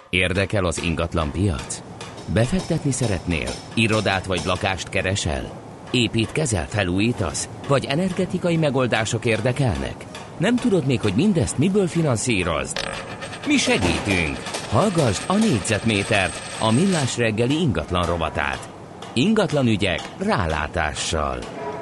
Érdekel az ingatlan piac? Befektetni szeretnél? Irodát vagy lakást keresel? Építkezel, felújítasz? Vagy energetikai megoldások érdekelnek? Nem tudod még, hogy mindezt miből finanszírozd? Mi segítünk! Hallgasd a Négyzetmétert, a Millás reggeli ingatlan rovatát. Ingatlan ügyek rálátással.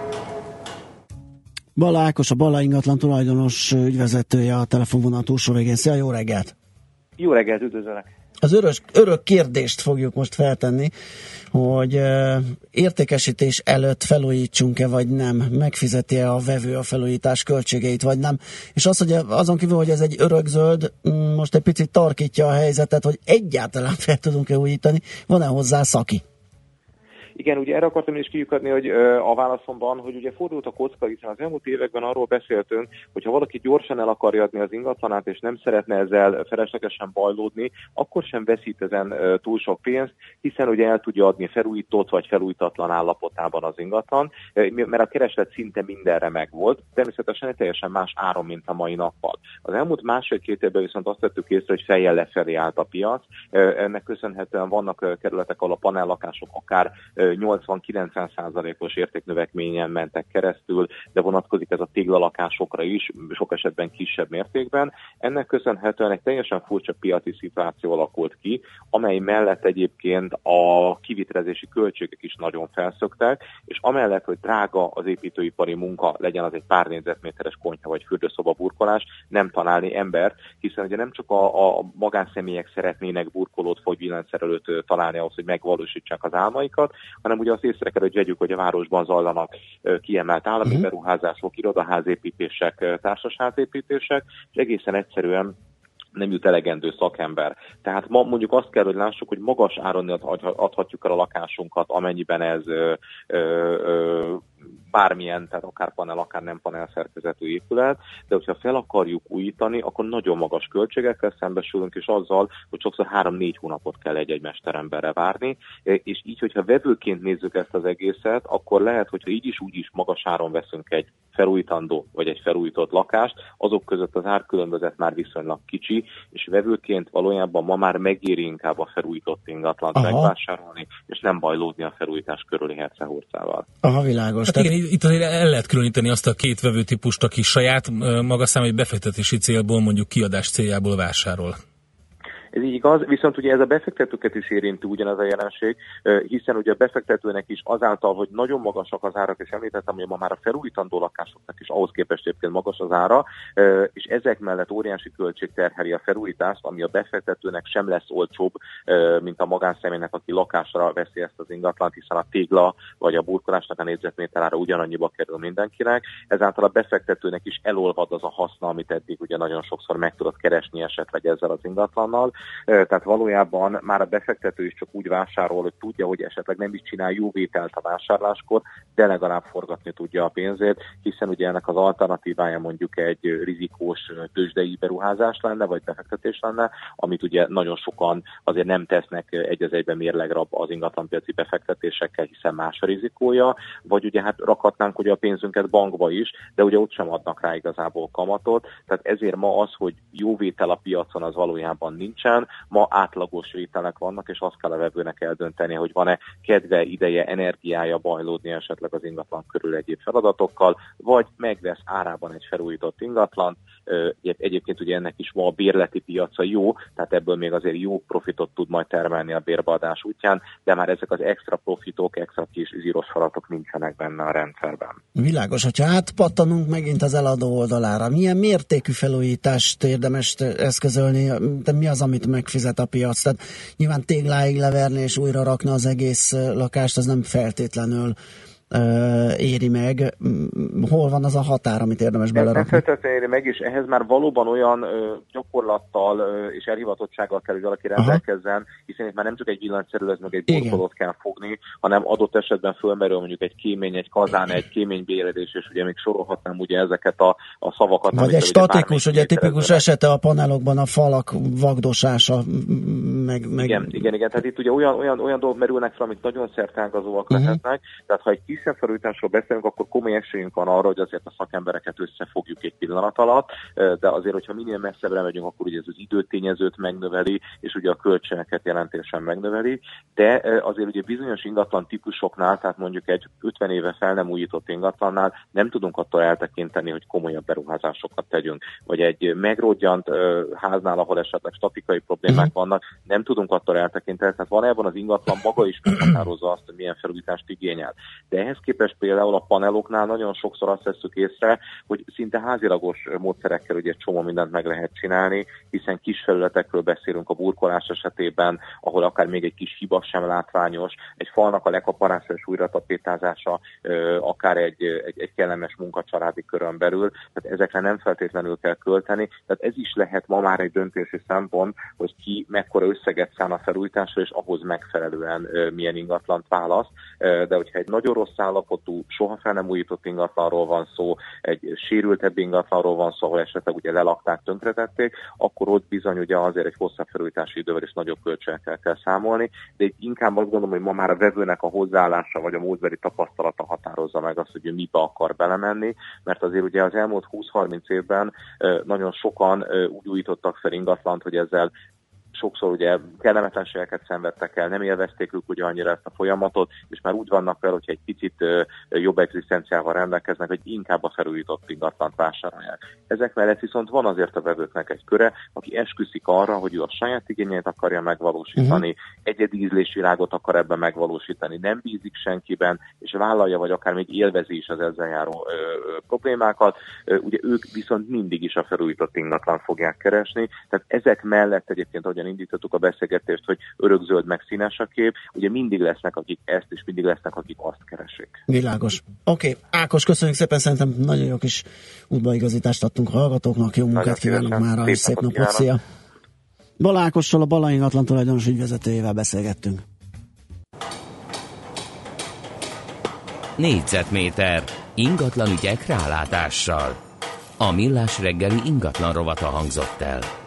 Balla Ákos, a Balla ingatlan tulajdonos ügyvezetője a telefonvonal túlsó végén. Szia, jó reggelt! Jó reggelt, üdvözöllek! Az örök kérdést fogjuk most feltenni, hogy értékesítés előtt felújítsunk-e vagy nem, megfizeti-e a vevő a felújítás költségeit vagy nem, és az, hogy azon kívül, hogy ez egy örökzöld, most egy picit tarkítja a helyzetet, hogy egyáltalán fel tudunk-e újítani, van-e hozzá szaki? Igen, ugye erre akartam is kiukadni, hogy a válaszomban, hogy ugye fordult a kocka, hiszen az elmúlt években arról beszéltünk, hogy ha valaki gyorsan el akarja adni az ingatlanát, és nem szeretne ezzel feleslegesen bajlódni, akkor sem veszít ezen túl sok pénzt, hiszen ugye el tudja adni felújított vagy felújítatlan állapotában az ingatlan, mert a kereslet szinte mindenre megvolt. Természetesen egy teljesen más áron, mint a mai nappal. Az elmúlt másfél-két évben viszont azt vettük észre, hogy fejjel lefelé állt a piac. Ennek köszönhetően vannak kerületek, ahol a panellakások akár 80-90%-os értéknövekményen mentek keresztül, de vonatkozik ez a téglalakásokra is, sok esetben kisebb mértékben. Ennek köszönhetően egy teljesen furcsa piaci szituáció alakult ki, amely mellett egyébként a kivitelezési költségek is nagyon felszöktek, és amellett, hogy drága az építőipari munka, legyen az egy pár négyzetméteres konyha vagy fürdőszoba burkolás, nem találni embert, hiszen ugye nem csak a magánszemélyek szeretnének burkolót vagy villanyszerelőt találni ahhoz, hogy megvalósítsák az álmaikat, hanem ugye azt észre kell, hogy vegyük, hogy a városban zajlanak kiemelt állami beruházások, irodaházépítések, társasházépítések, és egészen egyszerűen nem jut elegendő szakember. Tehát ma mondjuk azt kell, hogy lássuk, hogy magas áron adhatjuk el a lakásunkat, amennyiben ez bármilyen, tehát akár panel, akár nem panel szerkezetű épület, de hogyha fel akarjuk újítani, akkor nagyon magas költségekkel szembesülünk, és azzal, hogy sokszor 3-4 hónapot kell egy mesteremberre várni, és így, hogyha vevőként nézzük ezt az egészet, akkor lehet, hogyha így is úgy is magas áron veszünk egy felújítandó vagy egy felújított lakást, azok között az árkülönbözet már viszonylag kicsi, és vevőként valójában ma már megéri inkább a felújított ingatlant megvásárolni, és nem bajlódni a felújítás körüli hercehurcával. Aha, világos. Hát igen, itt azért el lehet különíteni azt a két vevőtípust, aki saját maga számára egy befektetési célból, mondjuk kiadás céljából vásárol. Ez így igaz, viszont ugye ez a befektetőket is érinti ugyanaz a jelenség, hiszen ugye a befektetőnek is azáltal, hogy nagyon magasak az árak, és említettem, hogy ma már a felújítandó lakásoknak is ahhoz képest egyébként magas az ára, és ezek mellett óriási költség terheli a felújítást, ami a befektetőnek sem lesz olcsóbb, mint a magánszemélynek, aki lakásra veszi ezt az ingatlant, hiszen a tégla vagy a burkolásnak a négyzetméterára ugyanannyiba kerül mindenkinek, ezáltal a befektetőnek is elolvad az a haszna, amit eddig ugye nagyon sokszor meg tudott keresni esetleg ezzel az ingatlannal. Tehát valójában már a befektető is csak úgy vásárol, hogy tudja, hogy esetleg nem is csinál jó vételt a vásárláskor, de legalább forgatni tudja a pénzét, hiszen ugye ennek az alternatívája mondjuk egy rizikós tőzsdei beruházás lenne, vagy befektetés lenne, amit ugye nagyon sokan azért nem tesznek egy az egyben mérlegre az ingatlanpiaci befektetésekkel, hiszen más a rizikója, vagy ugye hát rakhatnánk ugye a pénzünket bankba is, de ugye ott sem adnak rá igazából kamatot, tehát ezért ma az, hogy jó vétel a piacon, az valójában nincsen. Ma átlagos vételek vannak, és azt kell a vevőnek eldönteni, hogy van-e kedve, ideje, energiája bajlódni esetleg az ingatlan körül egyéb feladatokkal, vagy megvesz árában egy felújított ingatlant. Egyébként ugye ennek is ma a bérleti piaca jó, tehát ebből még azért jó profitot tud majd termelni a bérbeadás útján, de már ezek az extra profitok, extra kis zíros falatok nincsenek benne a rendszerben. Világos, hogyha átpattanunk megint az eladó oldalára, milyen mértékű felújítást érdemes eszközölni, de mi az, amit megfizet a piac? Tehát nyilván tégláig leverni és újra rakni az egész lakást, az nem feltétlenül éri meg. Hol van az a határ, amit érdemes belerakni? Nem feltétlenül éri meg, és ehhez már valóban olyan gyakorlattal és elhivatottsággal kell, hogy valaki rendelkezzen, hiszen itt már nem csak egy villanyszerelőt, meg egy burkolót kell fogni, hanem adott esetben fölmerül mondjuk egy kémény, egy kazán, egy kéménybéredés, és ugye még sorolhatnám ugye ezeket a szavakat. Vagy egy statikus, ugye tipikus esete a panelokban a falak vagdosása, Igen, tehát itt ugye olyan dolgok merülnek fel, amik nagyon szerteágazóak lehetnek, tehát ha egy kisebb felújításról beszélünk, akkor komoly esélyünk van arra, hogy azért a szakembereket összefogjuk egy pillanat alatt, de azért, hogyha minél messzebbre megyünk, akkor ugye ez az időtényezőt megnöveli, és ugye a költségeket jelentősen megnöveli, de azért ugye bizonyos ingatlan típusoknál, tehát mondjuk egy 50 éve fel nem újított ingatlannál nem tudunk attól eltekinteni, hogy komolyabb beruházásokat tegyünk, vagy egy megrodjant háznál, ahol esetleg statikai problémák vannak, nem tudunk attól eltekinteni, tehát valójában az ingatlan maga is meghatározza azt, hogy milyen felújítást igényel. De ehhez képest például a paneloknál nagyon sokszor azt vesszük észre, hogy szinte házilagos módszerekkel ugye egy csomó mindent meg lehet csinálni, hiszen kis felületekről beszélünk a burkolás esetében, ahol akár még egy kis hiba sem látványos, egy falnak a lekaparása és újratapétázása, akár egy kellemes munka családi körön belül, tehát ezekre nem feltétlenül kell költeni, tehát ez is lehet ma már egy döntési szempont, hogy ki mekkora összeget szán a felújításra, és ahhoz megfelelően milyen ingatlant választ, de hogyha egy nagyon rossz állapotú, soha fel nem újított ingatlanról van szó, egy sérültebb ingatlanról van szó, ahol esetleg ugye lelakták, tönkretették, akkor ott bizony ugye azért egy hosszabb felújítási idővel és nagyobb költségekkel kell számolni, de itt inkább azt gondolom, hogy ma már a vevőnek a hozzáállása vagy a módbeli tapasztalata határozza meg azt, hogy mibe akar belemenni, mert azért ugye az elmúlt 20-30 évben nagyon sokan úgy újítottak fel ingatlant, hogy ezzel sokszor ugye kellemetlenségeket szenvedtek el, nem élvezték ők ugye annyira ezt a folyamatot, és már úgy vannak vele, hogyha egy picit jobb egzisztenciával rendelkeznek, hogy inkább a felújított ingatlant vásárolják. Ezek mellett viszont van azért a vevőknek egy köre, aki esküszik arra, hogy ő a saját igényeit akarja megvalósítani, egyedi ízlésvilágot akar ebben megvalósítani, nem bízik senkiben, és vállalja, vagy akár még élvezi is az ezzel járó problémákat. Ugye ők viszont mindig is a felújított ingatlan fogják keresni, tehát ezek mellett egyébként, ahogyan indítottuk a beszélgetést, hogy örökzöld meg színes a kép, ugye mindig lesznek, akik ezt, és mindig lesznek, akik azt keresik. Világos. Oké. Ákos, köszönjük szépen, szerintem nagyon jó kis útbaigazítást adtunk a hallgatóknak, jó munkát kívánunk mára, és szép napot, szia! Bala Ákossal, a Bala ingatlan tulajdonos ügyvezetőjével beszélgettünk. Négyzetméter ingatlan ügyek rálátással. A Millás reggeli ingatlan rovata hangzott el.